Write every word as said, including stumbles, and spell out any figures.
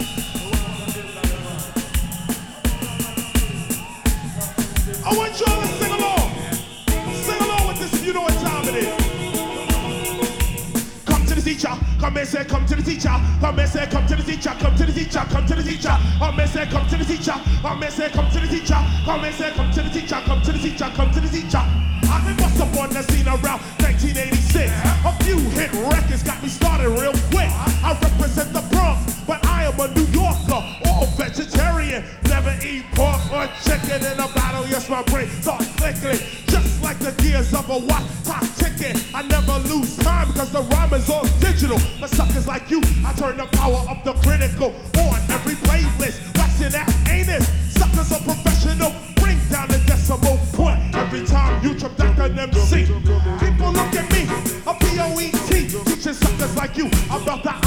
I want y'all to sing along. Sing along with this if you know what time it is. Come to the teacher. Come and say, come to the teacher. Come and say, come to the teacher. Come to the teacher. Come to the teacher. Come and say, come to the teacher. Come and say, come to the teacher. Come and say, come to the teacher. Come to the teacher. Come to the teacher. I've been bust up on the scene around nineteen eighty-six. A few hit records got me started real quick. I represent the Bronx, but I am a New Yorker, all vegetarian. Never eat pork or chicken in a battle. Yes, my brain starts clicking, just like the gears of a watch clock ticking. I never lose time because the rhyme is all digital. But suckers like you, I turn the power of the critical on every playlist. Waxing that anus, suckers are professional. Bring down the decimal point every time you trip back an M C. People look at me, a P O E T, teaching suckers like you about that